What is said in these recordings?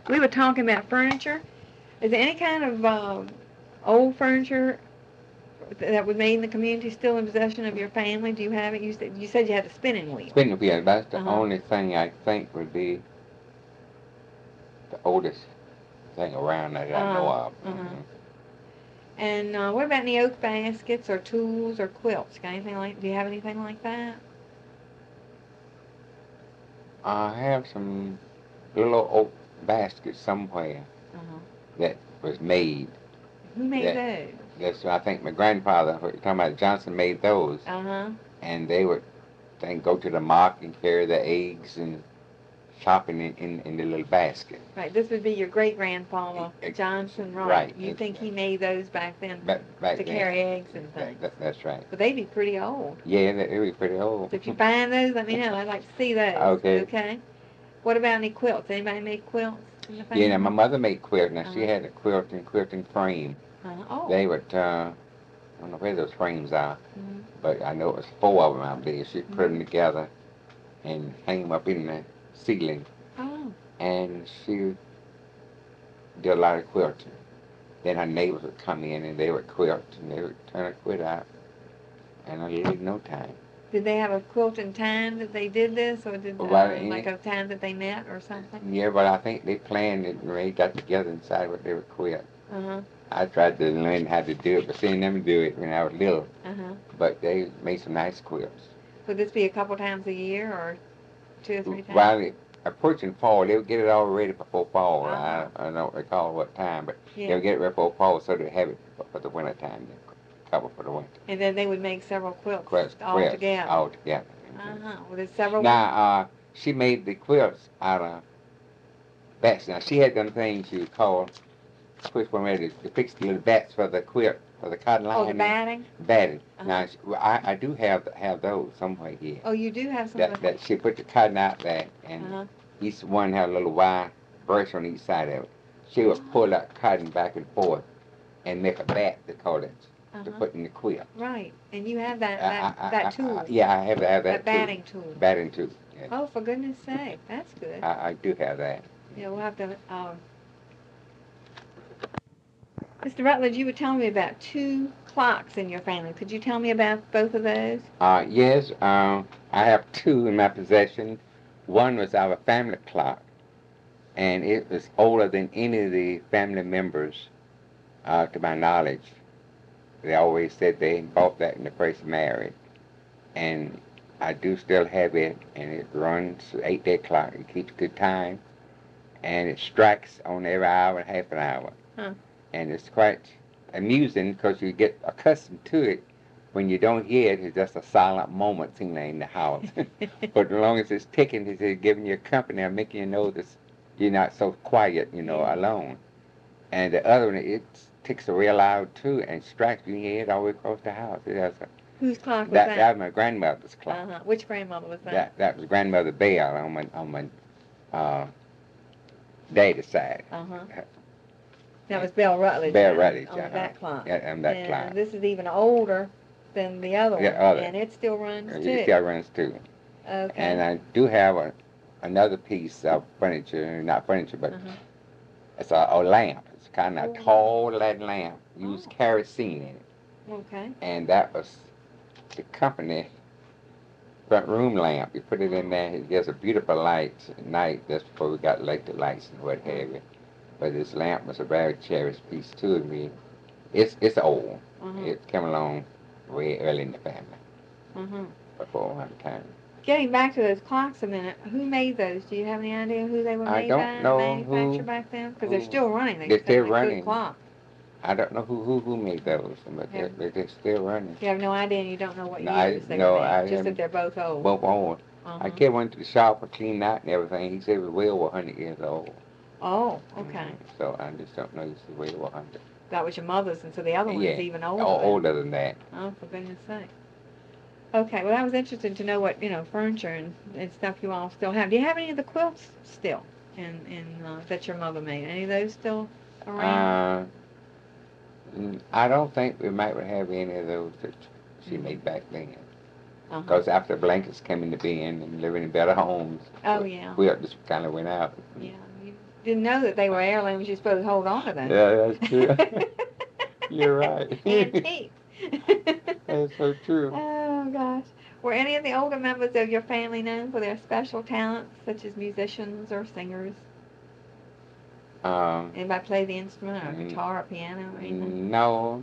We were talking about furniture. Is there any kind of old furniture that was made in the community still in possession of your family? Do you have it? You said you had a spinning wheel. Spinning wheel, that's the Uh-huh. only thing I think would be the oldest thing around that I know Uh-huh. of. Uh-huh. And what about any oak baskets or tools or quilts? Got anything like? Do you have anything like that? I have some little oak baskets somewhere Uh-huh. that was made. Who made That those? that's I think my grandfather, what you're talking about, Johnson, made those, Uh-huh. and they would then go to the market and carry the eggs and shopping in the little basket. Right. This would be your great grandfather Johnson, right? Right. You think he made those back then Back to then. carry eggs and things? That's right. But they'd be pretty old. Yeah, they were pretty old. So if you find those, let me know. I'd like to see those. Okay. Okay. What about any quilts? Anybody make quilts in the Yeah, now my family? mother made quilts. Now she Uh-huh. had a quilting frame. Oh. They would, I don't know where those frames are, Mm-hmm. but I know it was four of them out there. She'd put them Mm-hmm. together and hang them up in the ceiling, Oh. and she did a lot of quilting. Then her neighbors would come in and they would quilt, and they would turn a quilt out in a little no time. Did they have a quilting time that they did this, or did Well, like a time that they met or something? yeah, but I think they planned it and they got together and decided what they would quilt. Uh-huh. I tried to learn how to do it, but seeing them do it when I was little. Uh-huh. But they made some nice quilts. Would this be a couple times a year or two or three times? While it approaching fall, they would get it all ready before fall. Uh-huh. I don't recall what time, but Yeah. they would get it ready before fall so they have it for the winter time, cover for the winter. And then they would make several quilts Quilts, all together. all together. Uh-huh. Well, there's several. Now, she made the quilts out of bats. Now, she had them things you call, which one ready to fix the little bats for the quilt, for the cotton Oh, the lining. batting? Batting. Uh-huh. Now, I do have those somewhere here. Oh, you do have some of That she put the cotton out there, and Uh-huh. each one had a little wire brush on each side of it. She would pull that cotton back and forth and make a bat, they call it, to Uh-huh. put in the quilt. Right. And you have that tool. Yeah, I have that That too. batting tool. Batting tool. Yeah. Oh, for goodness sake. That's good. I do have that. Yeah, we'll have to. Mr. Rutledge, you were telling me about two clocks in your family. Could you tell me about both of those? Yes, I have two in my possession. One was our family clock, and it was older than any of the family members, to my knowledge. They always said they bought that when they first married, and I do still have it, and it runs 8-day clock. It keeps good time, and it strikes on every hour and half an hour. Huh. And it's quite amusing because you get accustomed to it. When you don't hear it, it's just a silent moment in the house. But as long as it's ticking, it's giving you company and making you know that you're not so quiet, Yeah. alone. And the other one, it ticks real loud too and strikes. You can hear it all the way across the house. It has a, Whose clock was that that? was my grandmother's clock. Uh-huh. Which grandmother was that? That was grandmother Bell on my daddy's side. Uh-huh. That was Bell Rutledge. Bell Rutledge, on that clock. Yeah, on that and clock. This is even older than the other one. Other. And it still runs too. It still runs too. Okay. And I do have another piece of furniture, not furniture, but it's a lamp. It's kind of a tall lead lamp. Used kerosene in it. Okay. And that was the company front room lamp. You put it in there, it gives a beautiful light at night. That's before we got electric lights and what have you. But this lamp was a very cherished piece to me. It's old. It came along way early in the family. Before my time. Getting back to those clocks a minute, who made those? Do you have any idea who they were made by? I don't know manufactured back then? Because they're still running. They're still like running. Good clock. I don't know who made those, but they're still running. You have no idea, and you don't know what No, years they were made. Just that they're both old. Both old. I kept one to the shop and cleaned out and everything. He said it was well over 100 years old. Oh, okay. So I just don't know. It's way over 100. That was your mother's, and so the other one is even older. Older than that. Oh, for goodness sake. Okay, well, that was interesting to know what, furniture and stuff you all still have. Do you have any of the quilts still that your mother made? Any of those still around? I don't think we might have any of those that she made back then. Uh-huh. Because after blankets came into being and living in better homes, oh, yeah. we just kind of went out. Yeah, didn't know that they were heirlooms. You're supposed to hold on to them. Yeah, that's true. You're right. Antiques. That's so true. Oh gosh. Were any of the older members of your family known for their special talents, such as musicians or singers? Um, Anybody play the instrument or mm, guitar or piano or anything? no,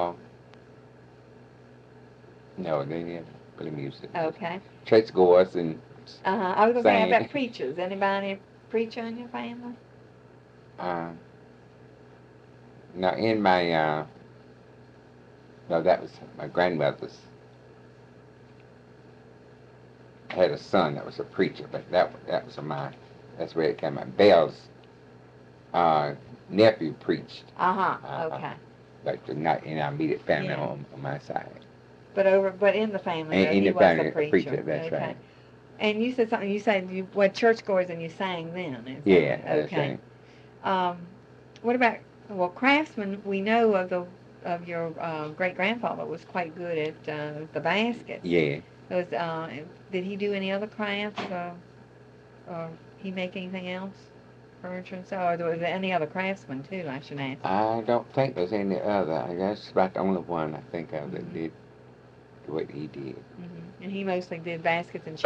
no, they didn't play music. Okay. Churchgoers and I was gonna say, how sing. about preachers? Anybody a preacher in your family? Uh, now in my no, that was my grandmother's. I had a son that was a preacher, but that was mine. That's where it came. My Bell's nephew preached, Okay. but not in our immediate family Yeah. on my side. But in the family, though, In he the was family, a preacher. that's Okay. right. And you said something. You said you were churchgoers and you sang then. Is that Yeah, right? that's Okay. right. What about craftsmen? We know of your great grandfather was quite good at the baskets. Yeah. Did he do any other crafts? Or he make anything else? Furniture and so, or was there any other craftsmen too? I should ask. I don't think there's any other. I guess about the only one I think of that Mhm. did what he did. And he mostly did baskets and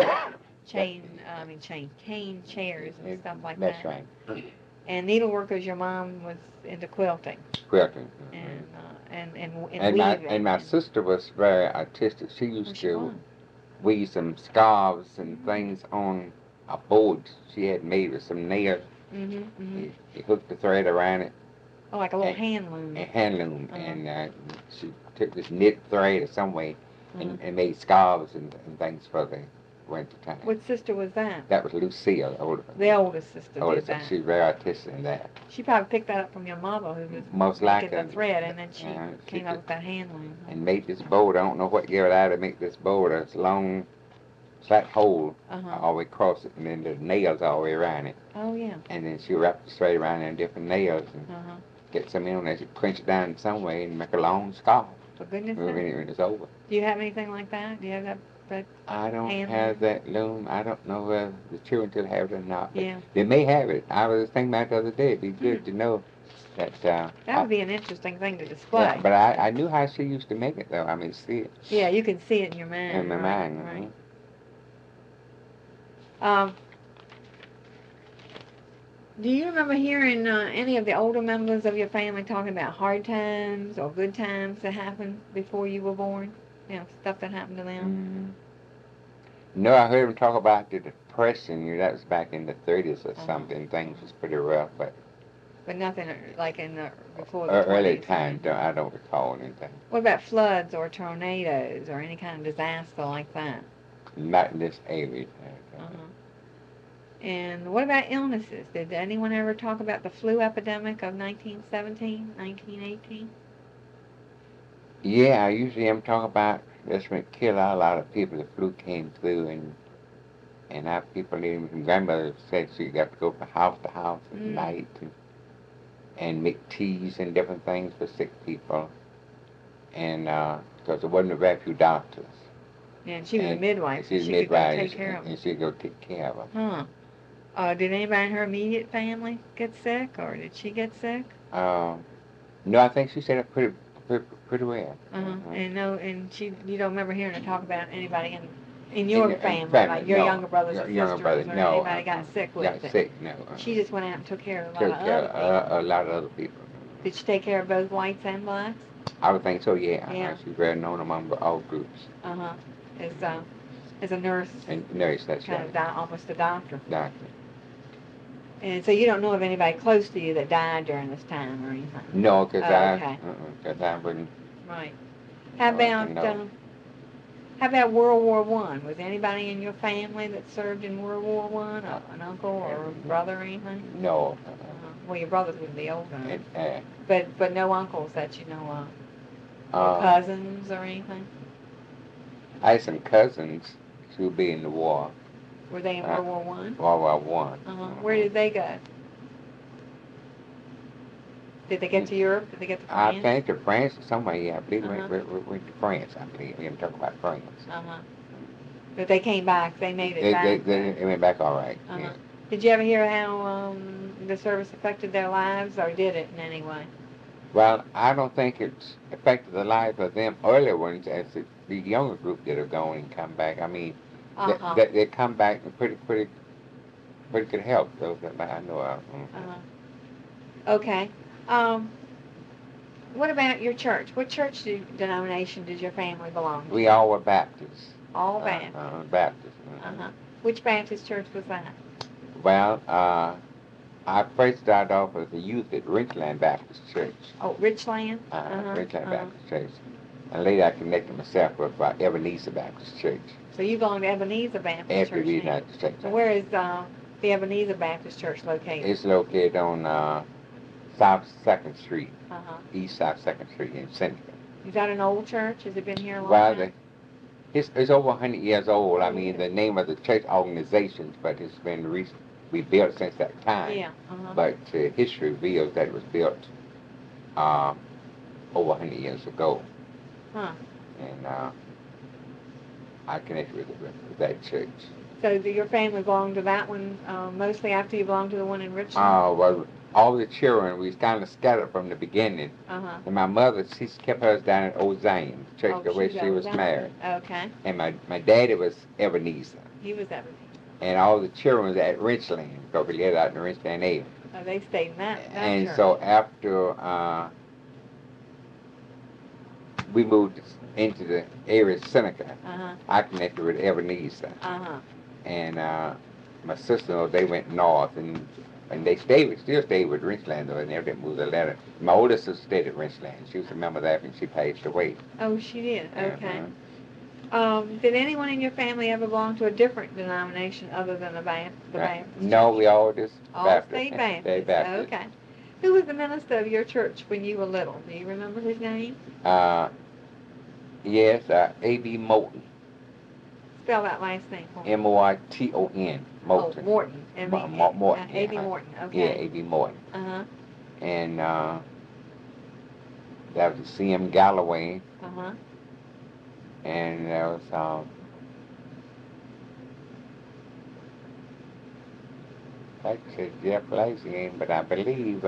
cane chairs and stuff like That's that. right. And needlework, your mom was into quilting Quilting. and And weaving. my sister was very artistic. She used She to was. weave some scarves and things on a board she had made with some nails. You hooked the thread around it. Oh, like a little and, hand loom. A hand loom, Uh-huh. and she took this knit thread some way Uh-huh. and made scarves and things for the winter time. What sister was that? That was Lucille, the oldest sister did that. She was very artistic in that. She probably picked that up from your mother, who was Most making likely the thread, and then she she came up with that hand loom. And made this board. I don't know what gave it out to make this board. It's long, flat hole all the way across it, and then the nails all the way around it. Oh yeah. And then she wrapped it straight around in different nails and get some in there. She punch it down in some way and make a long scarf. For goodness when it's over. Do you have anything like that? Do you have that? I don't hand have loom? that loom. I don't know whether the children still have it or not. Yeah. They may have it. I was thinking about it the other day. It'd be good to know that. That would be an interesting thing to display. Yeah, but I knew how she used to make it, though. I mean, see it. Yeah, you can see it in your mind. In my mind. Right. Do you remember hearing any of the older members of your family talking about hard times or good times that happened before you were born? You know, stuff that happened to them? No, I heard them talk about the Depression. That was back in the 30s or something. Things was pretty rough, but nothing like in the before the early 20s. times. I don't recall anything. What about floods or tornadoes or any kind of disaster like that? Not in this area. And what about illnesses? Did anyone ever talk about the flu epidemic of 1917, 1918? Yeah, I usually am talking about that's when it killed a lot of people. The flu came through, and our people, even grandmother said she got to go from house to house at night and make teas and different things for sick people. And because there wasn't very few doctors. And she was a midwife. She was a midwife, take care of them. and she'd go take care of them. Did anybody in her immediate family get sick, or did she get sick? No, I think she said it pretty well. And you don't remember hearing her talk about anybody in your family, like your younger brothers or sisters, or anybody got sick with it? Got sick, no. She just went out and took care of a lot of other people. Did she take care of both whites and blacks? I would think so, yeah. Yeah. She's very known among all groups. As a nurse. And nurse, that's right. Kind of almost a doctor. Doctor. And so you don't know of anybody close to you that died during this time or anything? No, because I wouldn't. Right. How about World War I? Was anybody in your family that served in World War I? An uncle or a brother or anything? No. Well, your brothers would be older. Huh? But no uncles that you know of? Or cousins or anything? I had some cousins who would be in the war. Were they in World War I? World War I. Where did they go? Did they get to Europe? Did they get to France? I think to France or somewhere, yeah. I believe we went to France, I believe. We haven't talked about France. But they came back. They made it back. They went back all right. Yeah. Did you ever hear how the service affected their lives, or did it in any way? Well, I don't think it's affected the lives of them earlier ones as the younger group that have gone and come back. I mean, Uh-huh. they come back in pretty good health. Those that I know of. Okay. Um, what about your church? What church denomination did your family belong to? We all were Baptists. All Baptist. Baptists. Uh-huh. Which Baptist church was that? Well, I first started off as a youth at Richland Baptist Church. Oh, Richland? Richland Baptist Church. And later I connected myself with Ebenezer Baptist Church. So you belong to Ebenezer Baptist Church now. Baptist Church. So where is the Ebenezer Baptist Church located? It's located on South 2nd Street, East South 2nd Street in Seneca. Is that an old church? Has it been here a long Well, time? it's over 100 years old. I mean, the name of the church organizations, but it's been rebuilt since that time. Yeah. But history reveals that it was built over 100 years ago. Huh. And I connected with that church. So your family belonged to that one mostly after you belonged to the one in Richland? Well, all the children, we was kind of scattered from the beginning. And my mother, she kept us down at Old Zion, the church where she was married. Okay. And my daddy was Ebenezer. He was Ebenezer. And all the children was at Richland, because we lived out in the Richland area. Oh, they stayed in that And church. so after we moved into the area of Seneca, I connected with Ebenezer. And my sister, they went north, and they still stayed with Richland, though, they never did move the letter. My oldest sister stayed at Richland. She was a member of that when she passed away. Oh, she did? Okay. Did anyone in your family ever belong to a different denomination other than the Baptist? No, we all just all Baptist. stayed Baptist. Stayed Baptist. Okay. Who was the minister of your church when you were little? Do you remember his name? Yes, A.B. Moulton. Spell that last name for me. M-O-R-T-O-N. Moulton. Oh, Morton. Morton. A.B. Morton. Okay. Yeah, A.B. Morton. And that was C.M. Galloway. And there was like I said, Jeff Lacey name, but I believe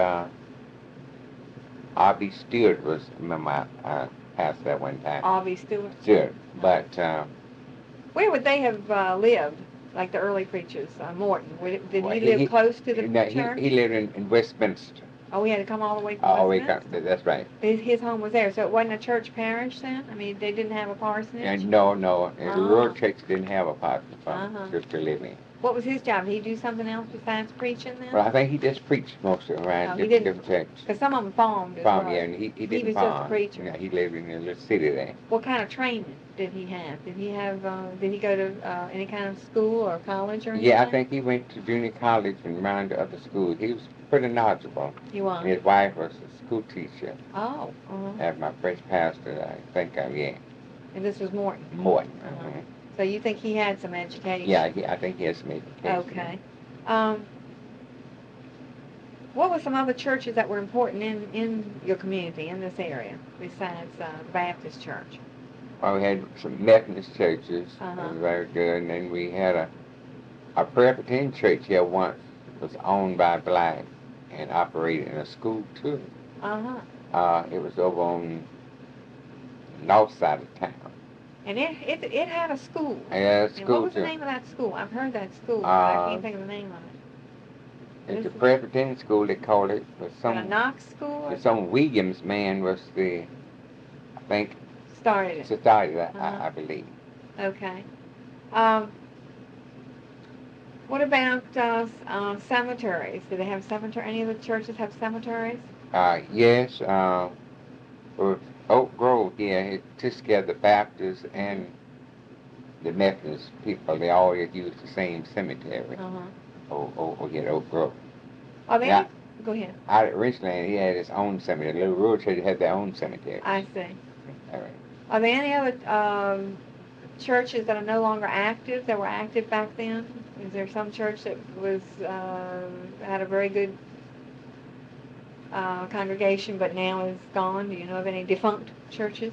R.B. Stewart was, remember I passed that one time. R.B. Stewart? Stewart. But where would they have lived, like the early preachers, Morton? Did he live close to the church? He lived in Westminster. Oh, he had to come all the way from Westminster? That's right. His home was there, so it wasn't a church parish then? I mean, they didn't have a parsonage? No. The rural church didn't have a parsonage just to live in. What was his job? Did he do something else besides preaching then? Well, I think he just preached most of it around different churches. Because some of them farmed as Farm, well. yeah, and he didn't was farm. just a preacher. Yeah, he lived in a little city there. What kind of training did he have? Did he go to any kind of school or college or anything? Yeah, I think he went to junior college and around to other schools. He was pretty knowledgeable. He was? And his wife was a school teacher. Oh. As my first pastor, I think yeah. And this was Morton? Morton. So you think he had some education? Yeah, I think he had some education. Okay. What were some other churches that were important in your community, in this area, besides the Baptist church? Well, we had some Methodist churches. That was very good. And then we had a Presbyterian church here once. Was owned by black and operated in a school, too. It was over on the north side of town. And it had a school. Yeah, school, and what was too. the name of that school? I've heard that school, but I can't think of the name of it. It's a Presbyterian school, they called it. A Knox school? Some Williams man was I think, started it. Started it, I believe. Okay. What about cemeteries? Do they have cemetery? Any of the churches have cemeteries? Yes. Oak Grove, yeah, it took together the Baptists and the Methodist people. They all use the same cemetery. Yeah, Oak Grove. Are they? Yeah. Go ahead. Out at Richland, he had his own cemetery. Little rural church had their own cemetery. I see. All right. Are there any other churches that are no longer active that were active back then? Is there some church that was had a very good congregation but now is gone? Do you know of any defunct churches?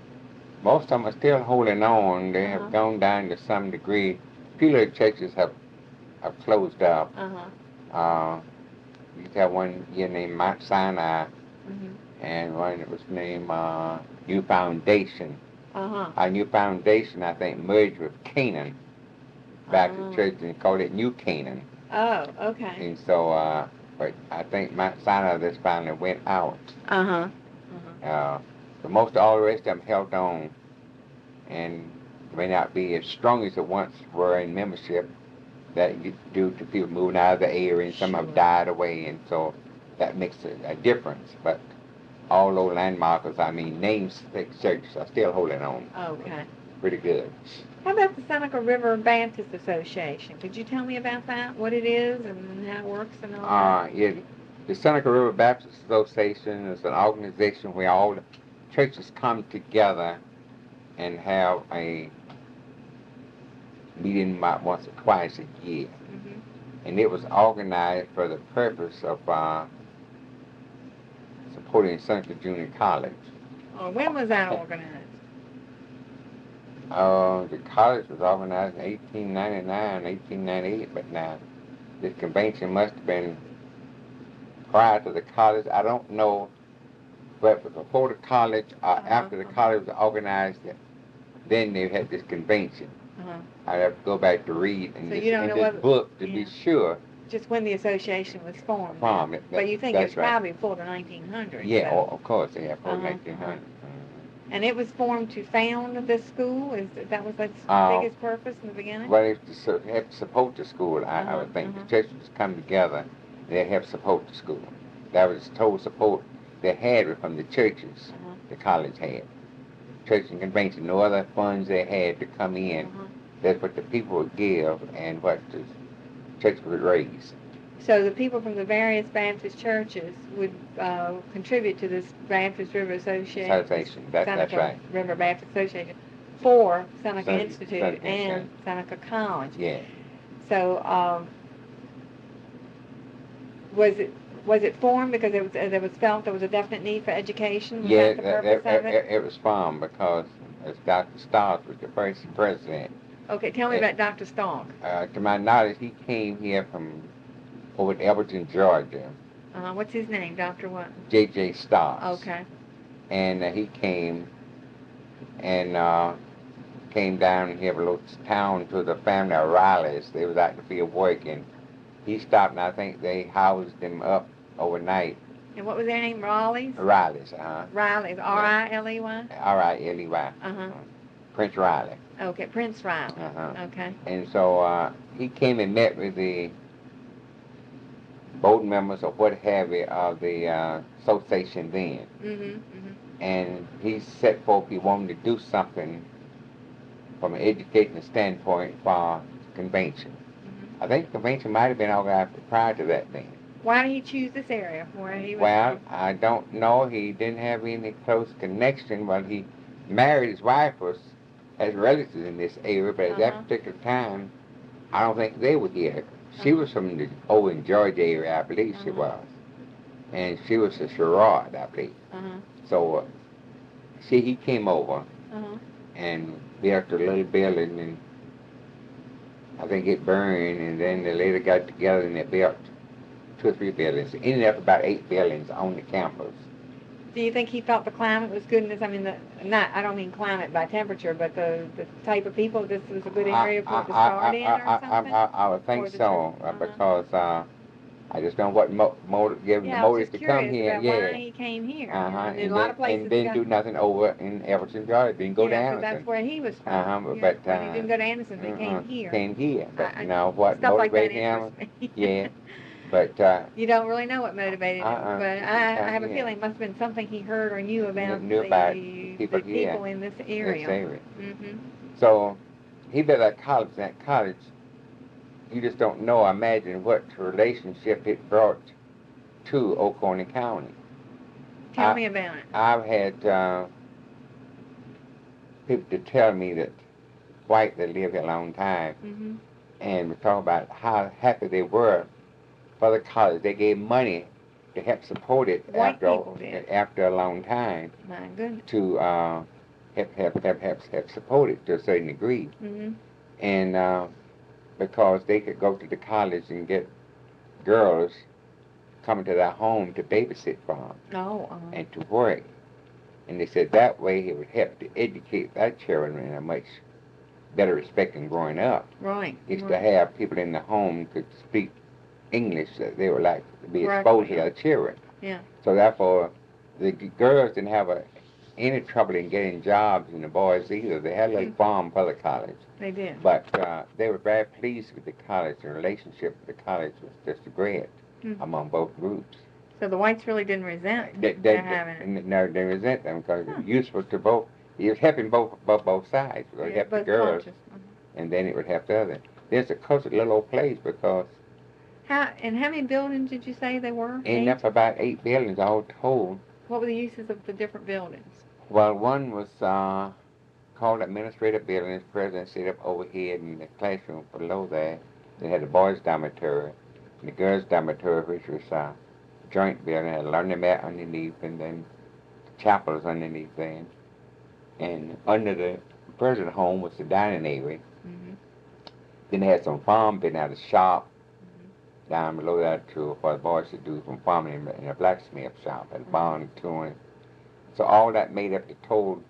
Most of them are still holding on. They have gone down to some degree. Few of the churches have closed up. Uh-huh. We used to have one here named Mount Sinai, Mhm. and one that was named New Foundation. Uh-huh. Our New Foundation, I think, merged with Canaan Baptist Oh. Church and called it New Canaan. Oh, okay. And so, but I think Mount Sinai just finally went out. Uh-huh. But most all the rest of them held on, and may not be as strong as it once were in membership. That due to people moving out of the area, and some have Sure. died away, and so that makes a difference. But all those landmarkers, I mean, namesake churches are still holding on. Okay. Pretty good. How about the Seneca River Baptist Association? Could you tell me about that? What it is and how it works and all that? Yeah, the Seneca River Baptist Association is an organization where all the churches come together and have a meeting about once or twice a year. Mm-hmm. And it was organized for the purpose of supporting Seneca Junior College. Oh, when was that organized? The college was organized in 1899, 1898, but now this convention must have been prior to the college. I don't know, but before the college, after the college was organized, then they had this convention. I'd have to go back to read in this book to be sure. Just when the association was formed. But you think it's probably before the 1900s. Yeah, so. of course, yeah, before 1900. And it was formed to found this school? That was its biggest purpose in the beginning? Well, it's to help support the school, I would think. The churches come together, they help support the school. That was the total support they had from the churches the college had. Church and convention, no other funds they had to come in. That's what the people would give and what the church would raise. So the people from the various Baptist churches would contribute to this Baptist River Association. That's right. River Baptist Association for Seneca Institute and Seneca College. Yeah. So was it formed because it was felt there was a definite need for education? Was that the purpose of it? It was formed because Dr. Stark was the first president. Okay, tell me about Dr. Stark. To my knowledge, he came here from over at Elberton, Georgia. What's his name, Dr. what? J.J. Starks. Okay. And he came and came down here, a little town to the family of Rileys. They was out in the field working. He stopped, and I think they housed him up overnight. And what was their name? Rileys? Rileys, Rileys, R-I-L-E-Y? R-I-L-E-Y. Prince Riley. Okay, Prince Riley. Okay. And so he came and met with the board members or what have you of the association then. And he set forth he wanted to do something from an educational standpoint for convention. I think the convention might have been organized prior to that then. Why did he choose this area where he was? Well, I don't know. He didn't have any close connection. Well, he married his wife as relatives in this area, but at that particular time, I don't think they were here. She was from the old Georgia area, I believe she was. And she was a Sherrod, I believe. So he came over and built a little building, and I think it burned, and then they later got together and they built 2 or 3 buildings. Ended up about 8 buildings on the campus. Do you think he felt the climate was good in this? I mean, I don't mean climate by temperature, but the type of people, this was a good area for it to start in or something? I would think so, because I just don't know what gave him the motive to come here. Why he came here. And a lot of places and didn't do nothing over in Everton, Georgia. Didn't go to Anderson. That's where he was from. But when he didn't go to Anderson, he came here. Came here, but what stuff motivated like that him? But you don't really know what motivated him, but I have a feeling it must have been something he heard or knew about the people in this area. So he built that college. That college, you just don't know. Imagine what relationship it brought to Oconee County. Tell me about it. I've had people to tell me that white that lived here a long time, and we talk about how happy they were for the college. They gave money to help support it after a long time. My goodness. To help support it to a certain degree. And because they could go to the college and get girls coming to their home to babysit for them Oh, and to work. And they said that way it would help to educate their children in a much better respect than growing up. right. Is to Right. have people in the home could speak English that they would like to be Correctly, exposed to yeah. their children. Yeah. So therefore, the girls didn't have any trouble in getting jobs, and the boys either. They had a little farm for the college, They did. but they were very pleased with the college. The relationship with the college was just great among both groups. So the whites really didn't resent They, their having it. no, they resent them because it was useful to both. It was helping both sides. It would Yeah, help the both girls, cultures. and then it would help the other. There's a close little old place because How many buildings did you say there were? ended up about 8 buildings all told. What were the uses of the different buildings? Well, one was called administrative building. The president sit up overhead in the classroom below there. They had the boys' dormitory, and the girls' dormitory, which was a joint building. Had a learning mat underneath, and then chapels underneath there. And under the president's home was the dining area. Mm-hmm. Then they had some farm business, had a shop down below that too, for the boys to do from farming in a blacksmith shop, and barn tooling. So all that made up the total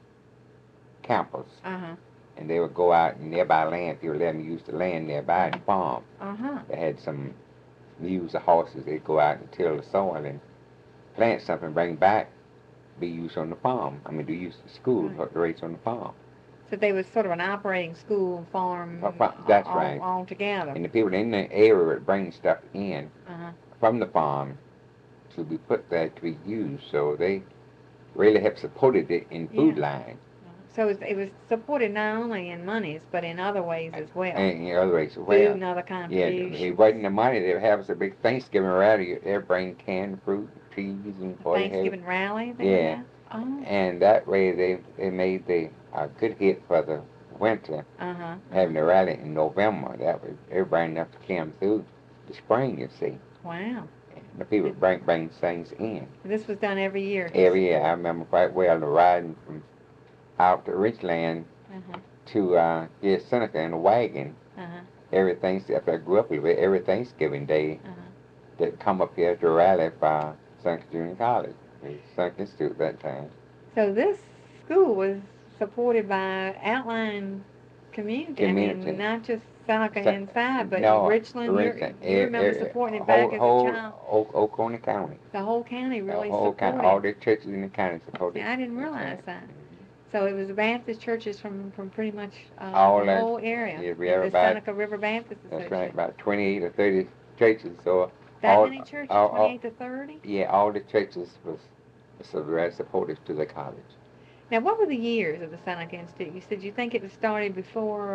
campus. Uh-huh. And they would go out in nearby land. If you let them use the land nearby and farm. Uh-huh. They had some mules or horses. They'd go out and till the soil and plant something, bring back, be used on the farm. I mean, to use the school, Right. to raise on the farm. So they was sort of an operating school farm That's right. all together. And the people in the area would bring stuff in Uh-huh. from the farm to be put there to be used. So they really have supported it in food line. So it was supported not only in monies, but in other ways as well. And in other ways as Food well. and other kind of Yeah, contributions. it wasn't the money. They would have us a big Thanksgiving rally. They'd bring canned fruit, cheese, and Thanksgiving rally. Yeah. Oh. And that way they made a good hit for the winter. Uh-huh. Having the rally in November, that was everybody enough to come through the spring. You see, Wow. and the people bring things in This was done every year. every year. I remember quite well the riding from out to Richland Uh-huh. to get Seneca in a wagon. Uh-huh. Every Thanksgiving, after I grew up a little bit, every Thanksgiving Day, Uh-huh. that come up here to rally for Seneca Junior College, Seneca Institute at that time. So this school was supported by outlying community. I mean, not just Seneca inside, but no, Richland. You remember supporting it back as a child. Oconee County. The whole county really The whole supported county, all the churches in the county supported. See, I didn't realize that. So it was Baptist churches from pretty much All the that- whole area. yeah, we And have the about- Seneca River Baptist That's Association. right, about 28 or 30 churches. So That all- many churches, all- 28 to 30? yeah, all the churches was very supportive to the college. Now, what were the years of the Seneca Institute? You said you think it was started before...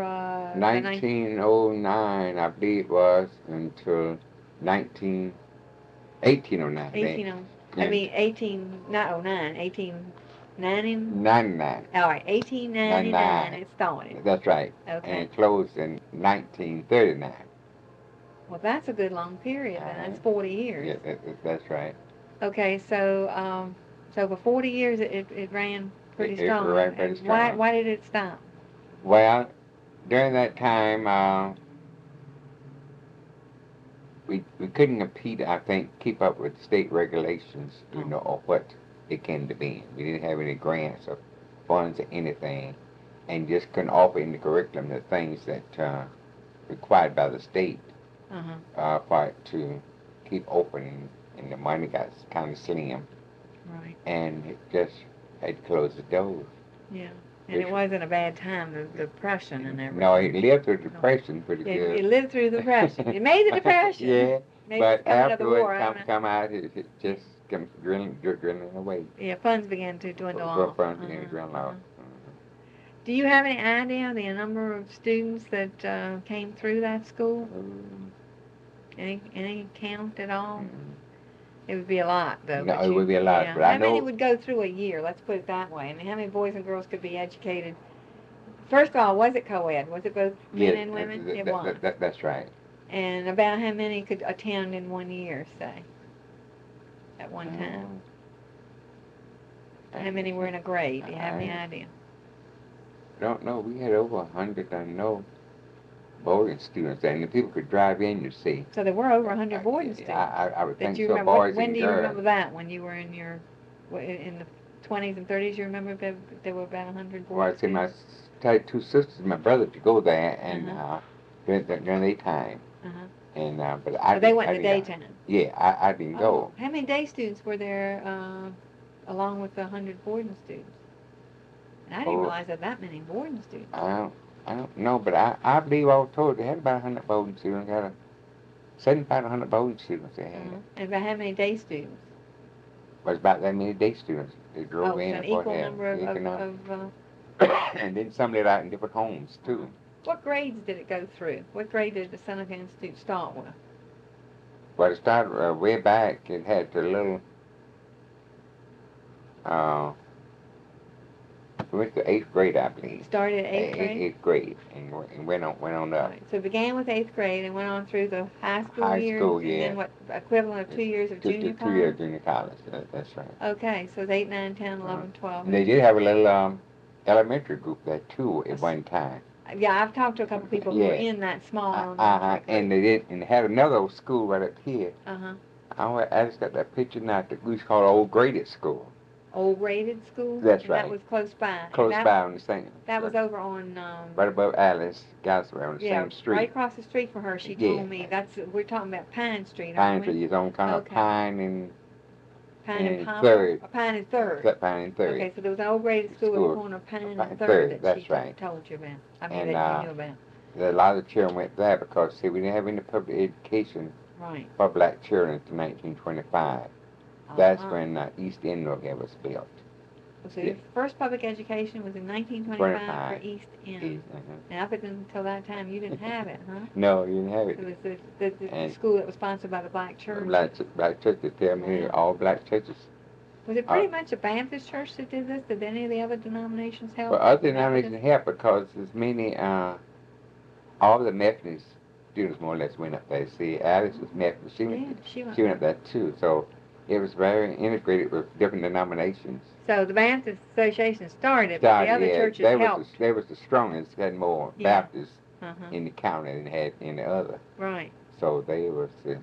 1909, I believe it was, until 1809. 1809. I mean, 18, not 09, 1890? 99. All right, 1899 it started. That's right. Okay. And it closed in 1939. Well, that's a good long period, and that's 40 years. Yeah, that's right. Okay, so so for 40 years it ran pretty It strong. ran pretty And strong. Why did it stop? Well, during that time, we couldn't compete, I think, keep up with state regulations, you know, of what it came to be. We didn't have any grants or funds or anything, and just couldn't offer in the curriculum the things that required by the state for it to keep open, and the money got kind of slim. Right. And it just had to close the doors. Yeah. And it wasn't a bad time, the Depression and everything. No, it lived through the Depression pretty good. It lived through the Depression. It made the Depression. Yeah, Maybe but it's coming out of the afterwards, war, come out, it just comes drilling away. Yeah, funds began to dwindle off. Funds began to dwindle off. Do you have any idea the number of students that came through that school? Any count at all? It would be a lot, though. No, but it would be a lot, but I how many know- would go through a year? Let's put it that way. I mean, how many boys and girls could be educated? First of all, was it co-ed? Was it both men and women? It was. That's right. And about how many could attend in 1 year, say, at one time? How many were in a grade? Do you have any idea? I don't know. We had over 100, I know. boarding students there, and the people could drive in, you see. So there were over 100 boarding students. I would that think you so, remember. boys When and do you girls. remember that? When you were in your, in the 20s and 30s, you remember there were about 100 Well, I boarding see my students? two sisters and my brother to go there, and Uh-huh. during their time. Uh-huh. And but I So they didn't- went I in the didn't- daytime. Yeah, I didn't Oh, go. how many day students were there along with the 100 boarding students? And I didn't Oh, realize that many boarding students. I don't know, but I believe I was told they had about 100 boarding students. Had 75 to 100 boarding students they had. And about how many day students? Was about that many day students. They drove Oh, in so an and forth equal there. number of And then some let out in different homes too. What grades did it go through? What grade did the Seneca Institute start with? But it started way back. It had the little. We went to 8th grade, I believe. Started at 8th grade? 8th grade, and went on up. Right. So it began with 8th grade and went on through the high school years. School, and yeah. then what, equivalent of 2 years of junior college? 2 years junior college, that's right. Okay, so it's 8, 9, 10, 11, 12. And they did have a little elementary group there too at one time. Yeah, I've talked to a couple people who were in that small elementary group. And they had another school right up here. I just got that picture now. We used to call it Old Graded School. Old Graded School? That's and right. That was close by. Close by on the same. That was over on. Right above Alice Gasway on the same street. Right across the street from her. She told me we're talking about Pine Street. Pine Street is on kind of Pine and Third. Pine and Third. Pine and Third. Okay, so there was an Old Graded School at the corner of Pine and Third that she told you about. I mean, that you knew about. A lot of the children went there because see, we didn't have any public education for black children until 1925. That's when East Endover was built. So your first public education was in 1925 for East End. And up until that time, you didn't have it, huh? No, you didn't have it. It was the school that was sponsored by the black church. Black churches, tell me, all black churches. Was it pretty much a Baptist church that did this? Did any of the other denominations help? Well, other denominations helped because there's many, all the Methodist students more or less went up there. See, Alice was Methodist. She went up there too. So it was very integrated with different denominations. So the Baptist Association started, but the other churches helped. They was the strongest, had more Baptists in the county than had any other. Right. So they was the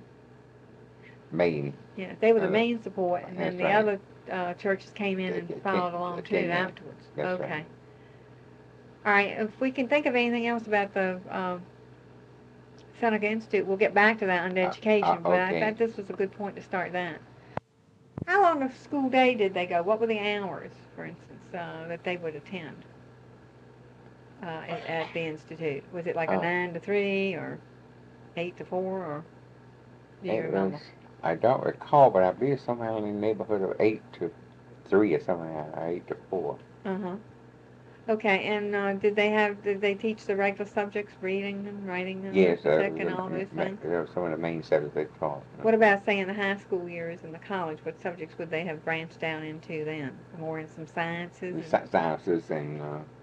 main. Yeah, they were the main support, and then the other churches came in and followed along too afterwards. That's right. All right, if we can think of anything else about the Seneca Institute, we'll get back to that under education, but I thought this was a good point to start that. How long of school day did they go? What were the hours, for instance, that they would attend at the Institute? Was it like a 9 to 3 or 8 to 4, or do you remember? I don't recall, but I believe somehow in the neighborhood of 8 to 3 or something, or 8 to 4. Okay, and did they teach the regular subjects, reading and writing and yes, arithmetic and all those things? They were some of the main subjects they taught. What about, say, in the high school years and the college? What subjects would they have branched down into then? More in some sciences? Sciences and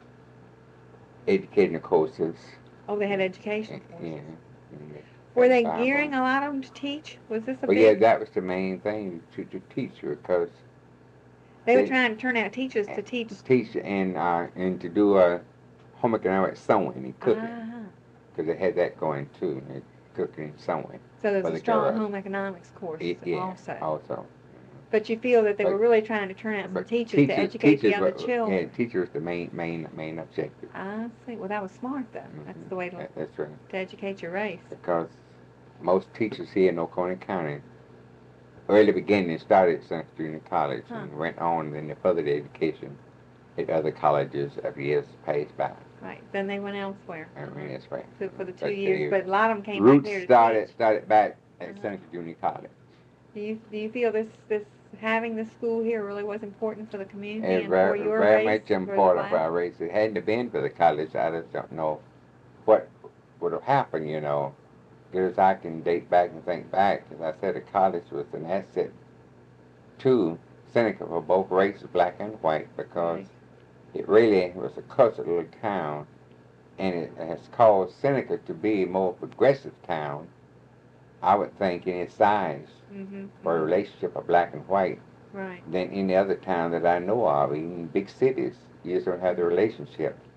educational courses. Oh, they had education courses. Yeah. Were they gearing a lot of them to teach? Was this a big... yeah, that was the main thing, to teach you, because they were trying to turn out teachers to teach. Teach and to do home economics sewing and cooking, because they had that going too, cooking and sewing. So there's a strong home economics course also. Also. But you feel that they were really trying to turn out some teachers to educate the other children. Yeah, teachers the main objective. I see. Well, that was smart though. That's the way to educate your race. Because most teachers here in Oconee County early beginning started at Seneca Junior College and went on then to further their education at other colleges as years passed by. Right. Then they went elsewhere. That's right. So for the 2 years, but a lot of them came back here to teach. Started back at Seneca Junior College. Do you feel this having this school here really was important for the community and for your very race? Much important for our race. If it hadn't been for the college, I just don't know what would have happened, you know. Because I can date back and think back, as I said, the college was an asset to Seneca for both races, black and white, because it really was a cultured little town, and it has caused Seneca to be a more progressive town, I would think, in its size for a relationship of black and white than any other town that I know of. Even big cities, you just don't have the relationship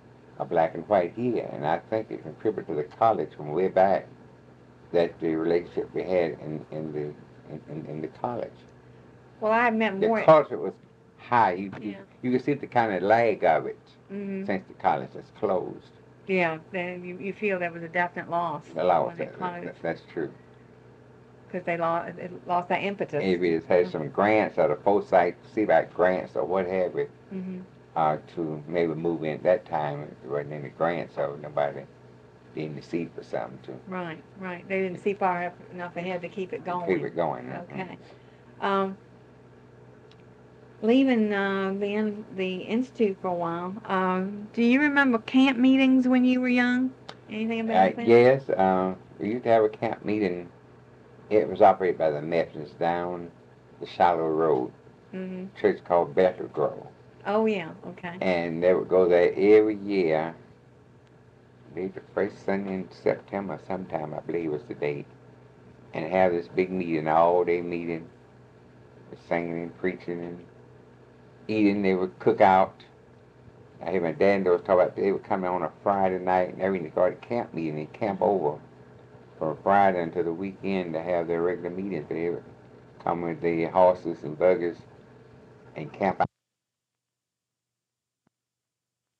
a black and white here, and I think it contributed to the college from way back that the relationship we had in the college. Well, I meant The more. culture was high. You Yeah. you could see the kind of lag of it Hmm. since the college is closed. Yeah, then you feel there was a definite loss The loss, when it closed that's true. because they lost that impetus. Maybe it's had some grants or the foresight, see about grants or what have you, Mm-hmm. to maybe move in. That time there wasn't any grants, so nobody didn't see for something to Right, right. They didn't see far enough ahead to keep it going. keep it going. Okay. Um, leaving the institute for a while. Do you remember camp meetings when you were young? Anything about that? Yes, we used to have a camp meeting. It was operated by the Methodists down the Shallow Road, Mm-hmm. church called Bethel Grove. Oh yeah. Okay. And they would go there every year. The first Sunday in September, sometime I believe was the date, and have this big meeting, all day meeting, with singing and preaching and eating. They would cook out. I hear my dad was talk about they would come on a Friday night and everything. They go to camp meeting and camp over from Friday until the weekend to have their regular meetings. They would come with the horses and buggies and camp out.